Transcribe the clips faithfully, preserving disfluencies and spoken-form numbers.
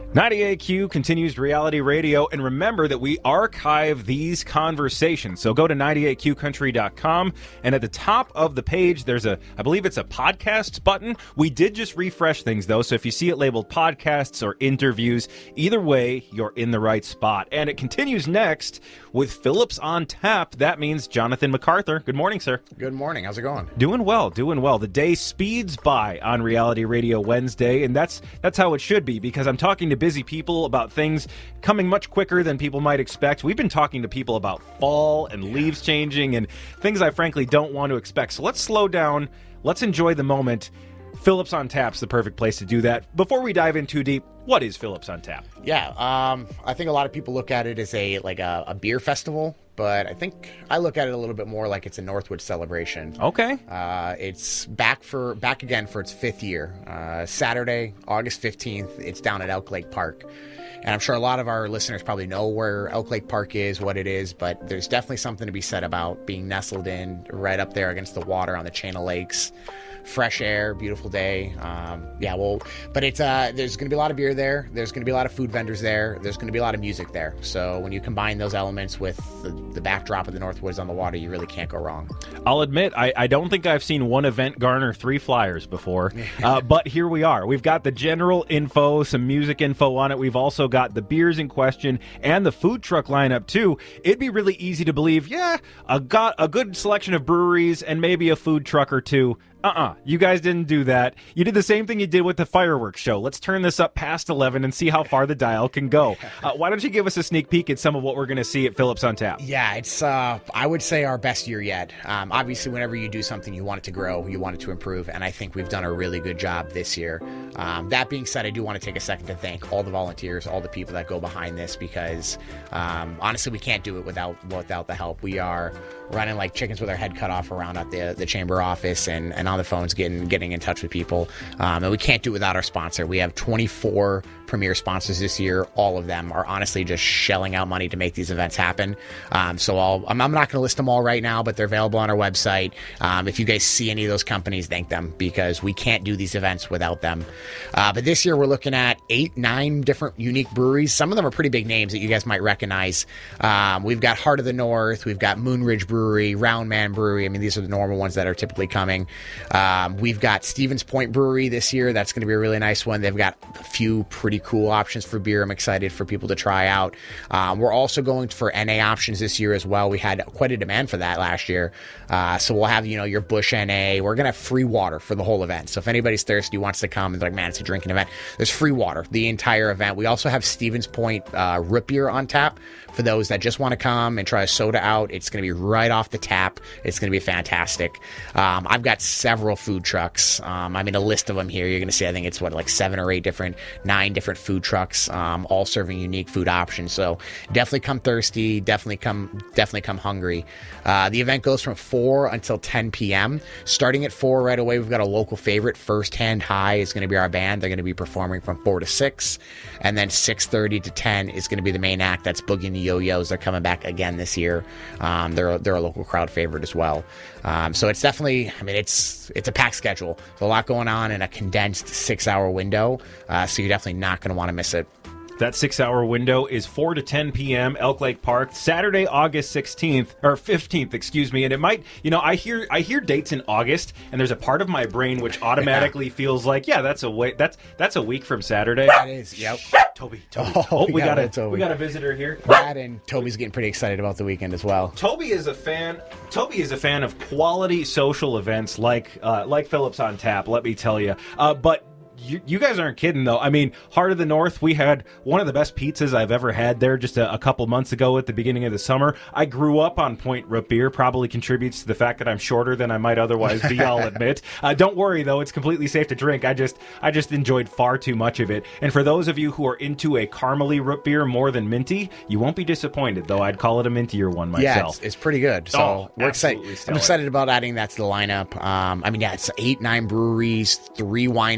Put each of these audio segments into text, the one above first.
ninety-eight Q continues reality radio, and remember that we archive these conversations. So go to ninety-eight Q country dot com, and at the top of the page, there's a, I believe it's a podcasts button. We did just refresh things, though, so if you see it labeled podcasts or interviews, either way, you're in the right spot. And it continues next with Phillips on Tap. That means Jonathan MacArthur. Good morning, sir. Good morning. How's it going? Doing well, doing well. The day speeds by on Reality Radio Wednesday, and that's that's how it should be, because I'm talking to busy people about things coming much quicker than people might expect. We've been talking to people about fall and yeah. leaves changing and things I frankly don't want to expect. So let's slow down. Let's enjoy the moment. Phillips on Tap's the perfect place to do that. Before we dive in too deep, what is Phillips on Tap? Yeah, um, I think a lot of people look at it as a like a, a beer festival, but I think I look at it a little bit more like it's a Northwood celebration. Okay. Uh, it's back for back again for its fifth year. Uh, Saturday, August fifteenth, it's down at Elk Lake Park. And I'm sure a lot of our listeners probably know where Elk Lake Park is, what it is, but there's definitely something to be said about being nestled in right up there against the water on the chain of lakes. Fresh air, beautiful day. Um, yeah, well, but it's uh, there's going to be a lot of beer there. There's going to be a lot of food vendors there. There's going to be a lot of music there. So when you combine those elements with the, the backdrop of the Northwoods on the water, you really can't go wrong. I'll admit, I, I don't think I've seen one event garner three flyers before, uh, but here we are. We've got the general info, some music info on it. We've also got the beers in question and the food truck lineup too. It'd be really easy to believe, yeah, a, got a good selection of breweries and maybe a food truck or two. Uh-uh. You guys didn't do that. You did the same thing you did with the fireworks show. Let's turn this up past eleven and see how far the dial can go. Uh, why don't you give us a sneak peek at some of what we're going to see at Phillips on Tap? Yeah, it's, uh, I would say, our best year yet. Um, obviously, whenever you do something, you want it to grow, you want it to improve, and I think we've done a really good job this year. Um, that being said, I do want to take a second to thank all the volunteers, all the people that go behind this, because um, honestly, we can't do it without without the help. We are running like chickens with our head cut off around at the, the chamber office and, and on the phones getting getting in touch with people. Um, and we can't do it without our sponsor. We have twenty-four premier sponsors this year. All of them are honestly just shelling out money to make these events happen. Um, so I'll, I'm, I'm not going to list them all right now, but they're available on our website. Um, if you guys see any of those companies, thank them, because we can't do these events without them. Uh, but this year we're looking at eight, nine different unique breweries. Some of them are pretty big names that you guys might recognize. Um, we've got Heart of the North. We've got Moonridge Brewery, Round Man Brewery. I mean, these are the normal ones that are typically coming. Um, we've got Stevens Point Brewery this year. That's going to be a really nice one. They've got a few pretty cool options for beer. I'm excited for people to try out. Um, we're also going for N A options this year as well. We had quite a demand for that last year. Uh, so we'll have, you know, your Busch N A. We're going to have free water for the whole event. So if anybody's thirsty, wants to come and they're like, man, it's a drinking event, there's free water the entire event. We also have Stevens Point uh, root beer on tap for those that just want to come and try a soda out. It's going to be right off the tap. It's going to be fantastic. Um, I've got several food trucks. Um, I mean, a list of them here. You're going to see, I think it's what, like seven or eight different, nine different food trucks, um, all serving unique food options. So definitely come thirsty. Definitely come, definitely come hungry. Uh, the event goes from four until ten p.m. Starting at four right away, we've got a local favorite. First Hand High is going to be our band. They're going to be performing from four to six. And then six thirty to ten is going to be the main act. That's Boogie and the Yo-Yos. They're coming back again this year. Um, they're, they're a local crowd favorite as well. Um, so it's definitely, I mean, it's it's a packed schedule. There's a lot going on in a condensed six-hour window. Uh, so you're definitely not going to want to miss it. That six-hour window is four to ten p.m. Elk Lake Park, Saturday, August sixteenth, or fifteenth, excuse me. And it might, you know, I hear I hear dates in August, and there's a part of my brain which automatically yeah. feels like, yeah, that's a way, that's that's a week from Saturday. That is, yep. Toby, Toby. Oh, oh we yeah, got a Toby. we got a visitor here. That and Toby's getting pretty excited about the weekend as well. Toby is a fan. Toby is a fan of quality social events like uh, like Phillips on Tap. Let me tell you, uh, but. You, you guys aren't kidding, though. I mean, Heart of the North, we had one of the best pizzas I've ever had there just a, a couple months ago at the beginning of the summer. I grew up on Point Root Beer. Probably contributes to the fact that I'm shorter than I might otherwise be, I'll admit. Uh, don't worry, though. It's completely safe to drink. I just I just enjoyed far too much of it. And for those of you who are into a caramely root beer more than minty, you won't be disappointed, though. I'd call it a mintier one myself. Yeah, it's, it's pretty good. So oh, we're excited. I'm excited about adding that to the lineup. Um, I mean, yeah, it's eight, nine breweries, three wineries,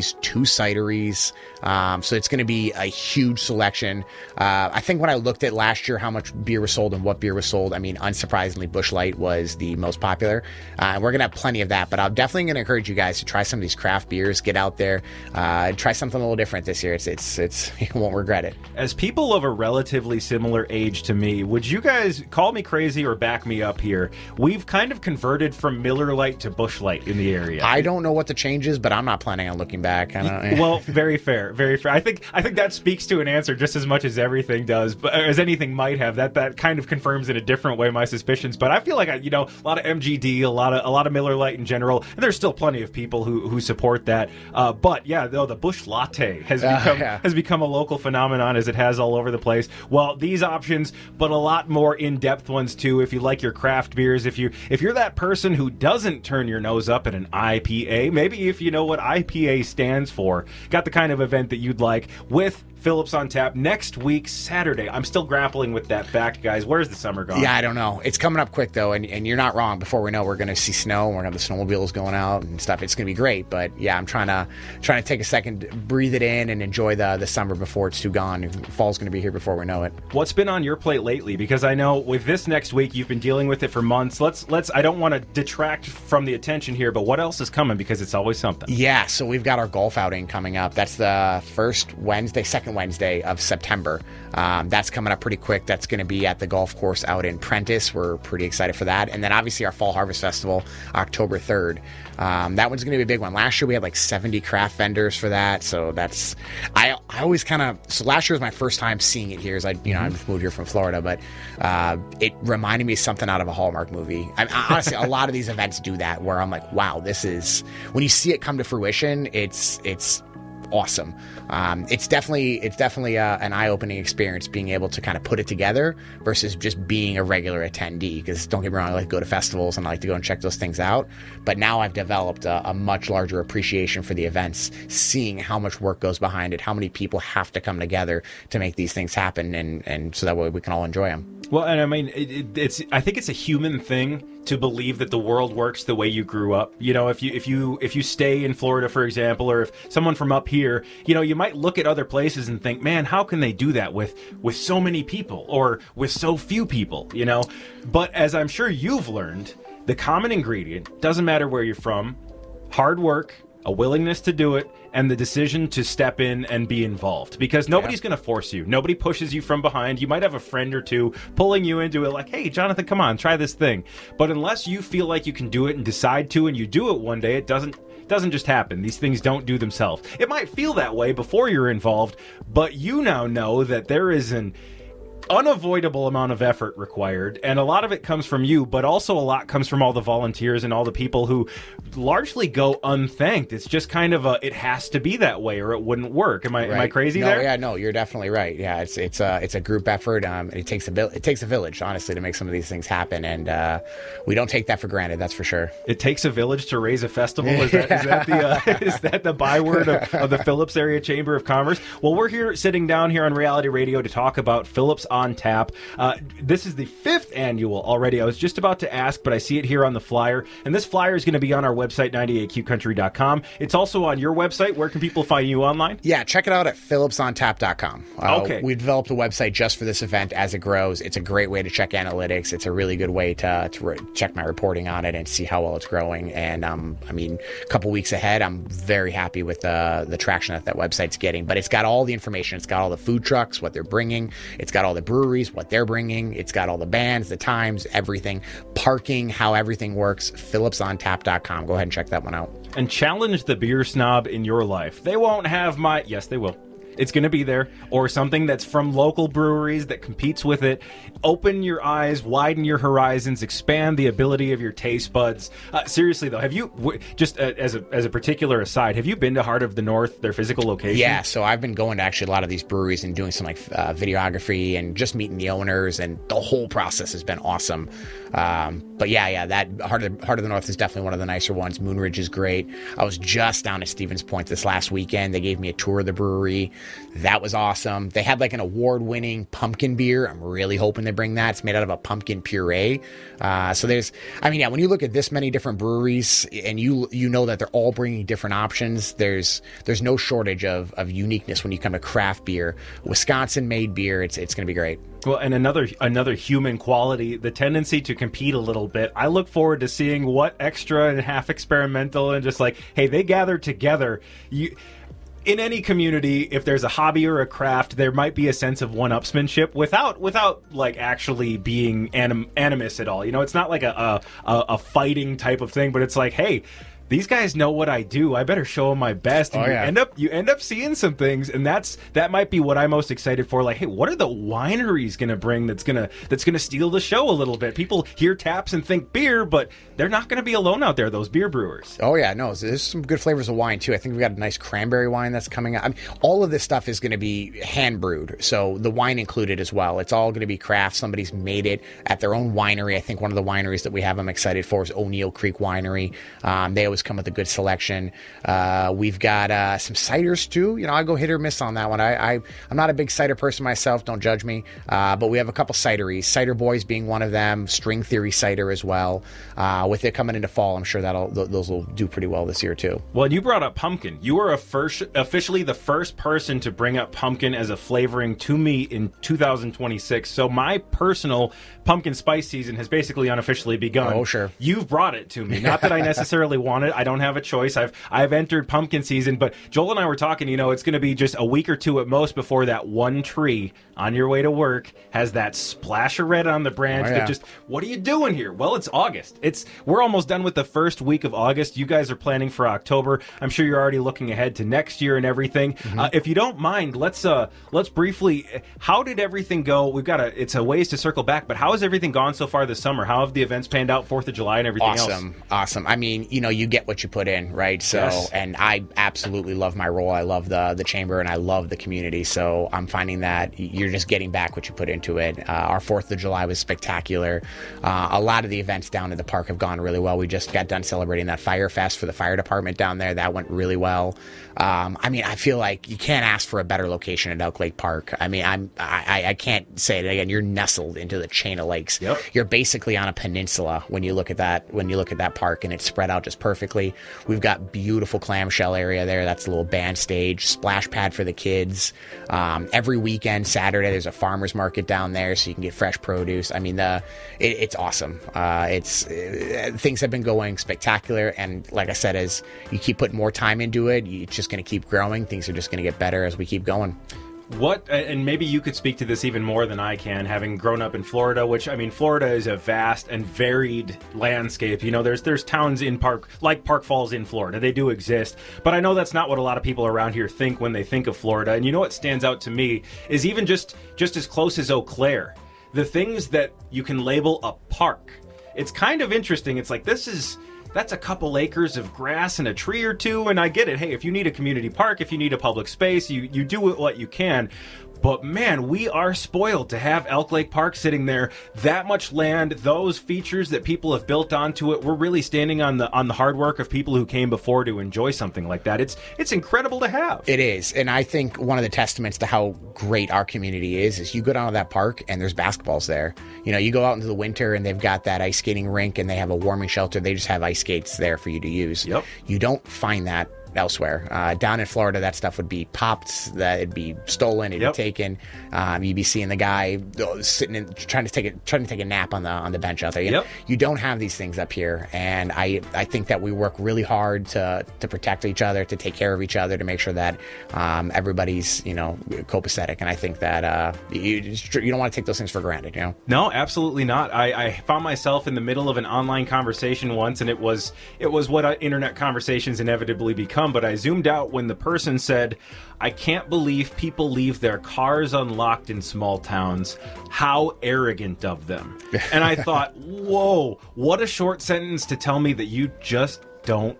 breweries, two cideries. Um, so it's going to be a huge selection. Uh, I think when I looked at last year how much beer was sold and what beer was sold, I mean, unsurprisingly, Busch Light was the most popular. Uh, and we're going to have plenty of that, but I'm definitely going to encourage you guys to try some of these craft beers, get out there, uh, try something a little different this year. It's, it's, it's, you won't regret it. As people of a relatively similar age to me, would you guys call me crazy or back me up here? We've kind of converted from Miller Lite to Busch Light in the area. I don't know what the change is, but I'm not planning on looking back. I don't, well, very fair, very fair. I think I think that speaks to an answer just as much as everything does, but as anything might have. That that kind of confirms in a different way my suspicions. But I feel like I, you know, a lot of M G D, a lot of a lot of Miller Lite in general, and there's still plenty of people who, who support that. Uh, but yeah, though the Busch Latte has Uh, become yeah. has become a local phenomenon as it has all over the place. Well, these options, but a lot more in-depth ones too. If you like your craft beers, if you if you're that person who doesn't turn your nose up at an I P A, maybe if you know what I P A stands for, got the kind of event that you'd like with Phillips on Tap next week, Saturday. I'm still grappling with that fact, guys. Where's the summer gone? Yeah, I don't know. It's coming up quick, though, and, and you're not wrong. Before we know, we're going to see snow, and we're going to have the snowmobiles going out and stuff. It's going to be great, but yeah, I'm trying to trying to take a second, breathe it in, and enjoy the, the summer before it's too gone. Fall's going to be here before we know it. What's been on your plate lately? Because I know with this next week, you've been dealing with it for months. Let's, let's. I don't want to detract from the attention here, but what else is coming? Because it's always something. Yeah, so we've got our golf outing coming up. That's the first Wednesday, second Wednesday of September. Um, that's coming up pretty quick. That's going to be at the golf course out in Prentice. We're pretty excited for that. And then obviously our Fall Harvest Festival, October third. Um, that one's going to be a big one. Last year we had like seventy craft vendors for that. So that's, I I always kind of, so last year was my first time seeing it here as I, you know, I just moved here from Florida, but uh, it reminded me of something out of a Hallmark movie. I, I, honestly, a lot of these events do that where I'm like, wow, this is, when you see it come to fruition, it's, it's, awesome. Um, it's definitely it's definitely uh, an eye-opening experience being able to kind of put it together versus just being a regular attendee. Because don't get me wrong, I like to go to festivals and I like to go and check those things out. But now I've developed a, a much larger appreciation for the events, seeing how much work goes behind it, how many people have to come together to make these things happen, and and so that way we can all enjoy them. Well, and I mean, it, it, it's I think it's a human thing to believe that the world works the way you grew up. You know, if you if you if you stay in Florida, for example, or if someone from up here, you know, you might look at other places and think, man, how can they do that with with so many people or with so few people, you know? But as I'm sure you've learned, the common ingredient, doesn't matter where you're from, hard work, a willingness to do it, and the decision to step in and be involved. Because nobody's yeah. going to force you. Nobody pushes you from behind. You might have a friend or two pulling you into it like, hey, Jonathan, come on, try this thing. But unless you feel like you can do it and decide to, and you do it one day, it doesn't doesn't just happen. These things don't do themselves. It might feel that way before you're involved, but you now know that there is an unavoidable amount of effort required, and a lot of it comes from you, but also a lot comes from all the volunteers and all the people who largely go unthanked. It's just kind of a, it has to be that way or it wouldn't work. Am I right. am I crazy no, there? Yeah, no, you're definitely right. Yeah, it's it's a it's a group effort. Um, it takes a it takes a village, honestly, to make some of these things happen, and uh, we don't take that for granted. That's for sure. It takes a village to raise a festival. Is that, is that the uh, is that the byword of, of the Phillips Area Chamber of Commerce? Well, we're here sitting down here on Reality Radio to talk about Phillips on Tap. Uh, this is the fifth annual already. I was just about to ask, but I see it here on the flyer. And this flyer is going to be on our website, ninety-eight q country dot com. It's also on your website. Where can people find you online? Yeah, check it out at phillips on tap dot com. Uh, okay. We developed a website just for this event as it grows. It's a great way to check analytics. It's a really good way to, to re- check my reporting on it and see how well it's growing. And, um, I mean, a couple weeks ahead, I'm very happy with uh, the traction that that website's getting. But it's got all the information. It's got all the food trucks, what they're bringing. It's got all the breweries, what they're bringing. It's got all the bands, the times, everything, parking, how everything works. phillips on tap dot com. Go ahead and check that one out. And challenge the beer snob in your life. They won't have my... Yes, they will. It's going to be there, or something that's from local breweries that competes with it. Open your eyes, widen your horizons, expand the ability of your taste buds. Uh, seriously, though, have you, w- just uh, as a as a particular aside, have you been to Heart of the North, their physical location? Yeah, so I've been going to actually a lot of these breweries and doing some like uh, videography and just meeting the owners, and the whole process has been awesome. Um, but yeah, yeah, that Heart of, the, Heart of the North is definitely one of the nicer ones. Moonridge is great. I was just down at Stevens Point this last weekend. They gave me a tour of the brewery. That was awesome. They had like an award-winning pumpkin beer. I'm really hoping they bring that. It's made out of a pumpkin puree. Uh, so there's, I mean, yeah, when you look at this many different breweries and you you know that they're all bringing different options, there's there's no shortage of, of uniqueness when you come to craft beer. Wisconsin-made beer, it's it's going to be great. Well, and another another human quality, the tendency to compete a little bit. I look forward to seeing what extra and half experimental and just like, hey, they gathered together. You, in any community, if there's a hobby or a craft, there might be a sense of one-upsmanship without without like actually being anim, animus at all. You know, it's not like a, a a fighting type of thing, but it's like, hey, these guys know what I do. I better show them my best. And oh, you yeah. end up you end up seeing some things, and that's that might be what I'm most excited for. Like, hey, what are the wineries going to bring that's gonna that's gonna steal the show a little bit? People hear taps and think beer, but they're not going to be alone out there. Those beer brewers. Oh yeah, no, there's some good flavors of wine too. I think we've got a nice cranberry wine that's coming out. I mean, all of this stuff is going to be hand brewed, so the wine included as well. It's all going to be craft. Somebody's made it at their own winery. I think one of the wineries that we have I'm excited for is O'Neill Creek Winery. Um, they always come with a good selection. Uh, we've got uh, some ciders too. You know, I go hit or miss on that one. I, I I'm not a big cider person myself. Don't judge me. Uh, but we have a couple cideries. Cider Boys being one of them. String Theory cider as well. Uh, with it coming into fall, I'm sure that'll th- those will do pretty well this year too. Well, and you brought up pumpkin. You were a first, officially the first person to bring up pumpkin as a flavoring to me in two thousand twenty-six. So my personal pumpkin spice season has basically unofficially begun. Oh, sure. You've brought it to me. Not that I necessarily want it. I don't have a choice. I've I've entered pumpkin season, but Joel and I were talking, you know, it's going to be just a week or two at most before that one tree on your way to work has that splash of red on the branch oh, yeah. that just, what are you doing here? Well, it's August. It's we're almost done with the first week of August. You guys are planning for October. I'm sure you're already looking ahead to next year and everything. Mm-hmm. Uh, if you don't mind, let's uh let's briefly, how did everything go? We've got a, it's a ways to circle back, but how has everything gone so far this summer? How have the events panned out, fourth of July and everything awesome. else? Awesome. Awesome. I mean, you know, you get what you put in, right? So, yes. And I absolutely love my role. I love the the chamber and I love the community. So I'm finding that you're just getting back what you put into it. Uh, our fourth of July was spectacular. Uh, a lot of the events down at the park have gone really well. We just got done celebrating that Fire Fest for the fire department down there. That went really well. Um, I mean, I feel like you can't ask for a better location at Elk Lake Park. I mean, I'm I, I can't say it again. You're nestled into the chain of lakes. Yep. You're basically on a peninsula when you look at that when you look at that park, and it's spread out just perfectly. We've got beautiful clamshell area there. That's a little band stage, splash pad for the kids. Um, every weekend, Saturday, there's a farmer's market down there, so you can get fresh produce. I mean, the it, it's awesome. Uh, it's uh, things have been going spectacular, and like I said, as you keep putting more time into it, it's just going to keep growing. Things are just going to get better as we keep going. What, and maybe you could speak to this even more than I can, having grown up in Florida, which, I mean, Florida is a vast and varied landscape. You know, there's there's towns in Park, like Park Falls in Florida. They do exist. But I know that's not what a lot of people around here think when they think of Florida. And you know what stands out to me is even just, just as close as Eau Claire, the things that you can label a park. It's kind of interesting. It's like, this is... that's a couple acres of grass and a tree or two, and I get it. Hey, if you need a community park, if you need a public space, you, you do what you can. But man, we are spoiled to have Elk Lake Park sitting there, that much land, those features that people have built onto it. We're really standing on the on the hard work of people who came before to enjoy something like that. It's it's incredible to have. It is, and I think one of the testaments to how great our community is is you go down to that park and there's basketballs there. You know, you go out into the winter and they've got that ice skating rink and they have a warming shelter. They just have ice skates there for you to use. Yep. You don't find that elsewhere. Uh, down in Florida, that stuff would be popped, that it'd be stolen, it'd yep. be taken. Um, you'd be seeing the guy uh, sitting in, trying to take a trying to take a nap on the on the bench out there. You, yep. you don't have these things up here, and I I think that we work really hard to to protect each other, to take care of each other, to make sure that um, everybody's you know copacetic. And I think that uh, you just, you don't want to take those things for granted. You know? No, absolutely not. I, I found myself in the middle of an online conversation once, and it was it was what uh, internet conversations inevitably become. But I zoomed out when the person said, I can't believe people leave their cars unlocked in small towns. How arrogant of them. And I thought, whoa, what a short sentence to tell me that you just don't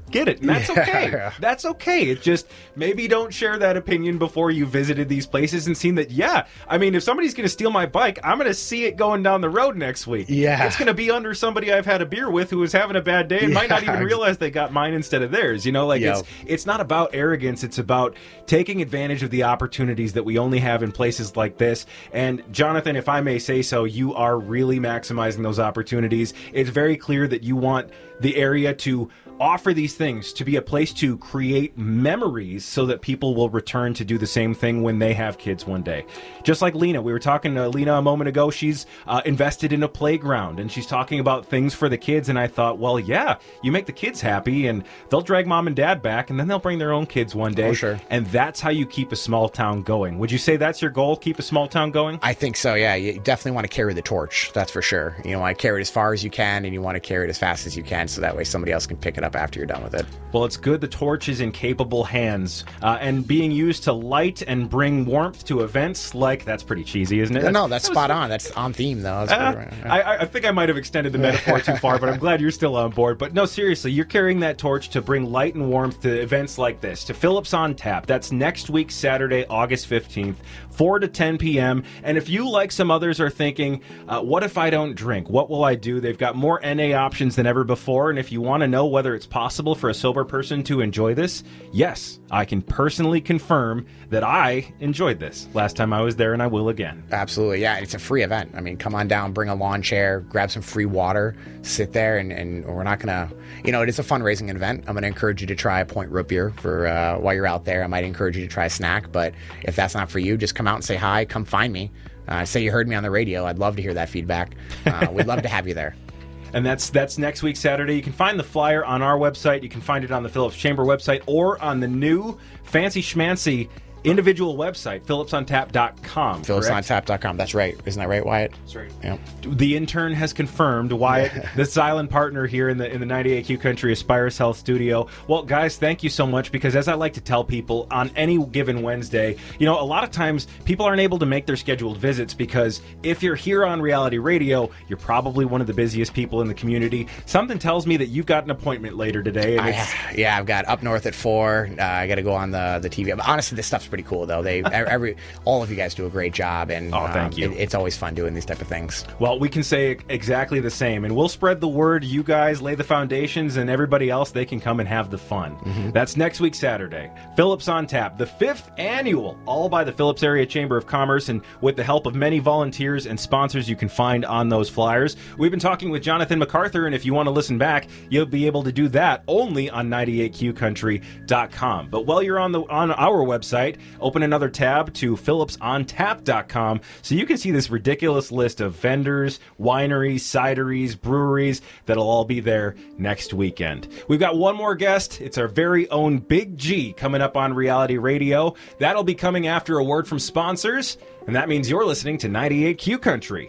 get it, and that's Yeah. okay. That's okay. It just, maybe don't share that opinion before you visited these places and seen that, yeah, I mean, if somebody's going to steal my bike, I'm going to see it going down the road next week. Yeah. It's going to be under somebody I've had a beer with who was having a bad day and might not Yeah. even realize they got mine instead of theirs. You know, like, Yep. it's it's not about arrogance. It's about taking advantage of the opportunities that we only have in places like this. And Jonathan, if I may say so, you are really maximizing those opportunities. It's very clear that you want the area to offer these things, to be a place to create memories so that people will return to do the same thing when they have kids one day. Just like Lena, we were talking to Lena a moment ago. She's uh, invested in a playground and she's talking about things for the kids. And I thought, well, yeah, you make the kids happy and they'll drag mom and dad back and then they'll bring their own kids one day. Oh, sure. And that's how you keep a small town going. Would you say that's your goal? Keep a small town going? I think so, yeah. You definitely want to carry the torch, that's for sure. You want to carry it as far as you can, and you want to carry it as fast as you can, so that way somebody else can pick it up after you're done with it. Well, it's good the torch is in capable hands uh, and being used to light and bring warmth to events like, that's pretty cheesy, isn't it? No, no, that's that was- spot on. That's on theme, though. That's Uh, pretty- yeah. I, I think I might have extended the metaphor too far, but I'm glad you're still on board. But no, seriously, you're carrying that torch to bring light and warmth to events like this, to Phillips on Tap. That's next week, Saturday, August fifteenth, four to ten p.m. And if you, like some others, are thinking, uh, what if I don't drink? What will I do? They've got more N A options than ever before. And if you want to know whether it's possible for a sober person to enjoy this, yes, I can personally confirm that I enjoyed this last time I was there, and I will again. Absolutely, yeah. It's a free event. I mean, come on down, bring a lawn chair, grab some free water, sit there, and, and we're not going to, you know, it is a fundraising event. I'm going to encourage you to try a Point root beer for uh, while you're out there. I might encourage you to try a snack, but if that's not for you, just come out and say hi, come find me. Uh, say you heard me on the radio. I'd love to hear that feedback. Uh, we'd love to have you there. And that's that's next week, Saturday. You can find the flyer on our website. You can find it on the Phillips Chamber website or on the new fancy schmancy individual website, phillips on tap dot com. phillips on tap dot com. That's right. Isn't that right, Wyatt? That's right. Yeah. The intern has confirmed, Wyatt, the silent partner here in the in the ninety-eight Q Country Aspires Health Studio. Well, guys, thank you so much, because as I like to tell people on any given Wednesday, you know, a lot of times people aren't able to make their scheduled visits because if you're here on Reality Radio, you're probably one of the busiest people in the community. Something tells me that you've got an appointment later today. And it's, I, yeah, I've got Up North at four. Uh, I got to go on the the T V. But honestly, this stuff's pretty cool, though. They every all of you guys do a great job, and Oh, thank um, you. It, it's always fun doing these type of things. Well, we can say exactly the same, and we'll spread the word. You guys lay the foundations, and everybody else, they can come and have the fun. Mm-hmm. That's next week, Saturday. Phillips on Tap, the fifth annual, all by the Phillips Area Chamber of Commerce, and with the help of many volunteers and sponsors you can find on those flyers. We've been talking with Jonathan MacArthur, and if you want to listen back, you'll be able to do that only on ninety-eight Q country dot com. But while you're on the on our website, open another tab to phillips on tap dot com so you can see this ridiculous list of vendors, wineries, cideries, breweries that'll all be there next weekend. We've got one more guest. It's our very own Big G coming up on Reality Radio. That'll be coming after a word from sponsors, and that means you're listening to ninety-eight Q Country.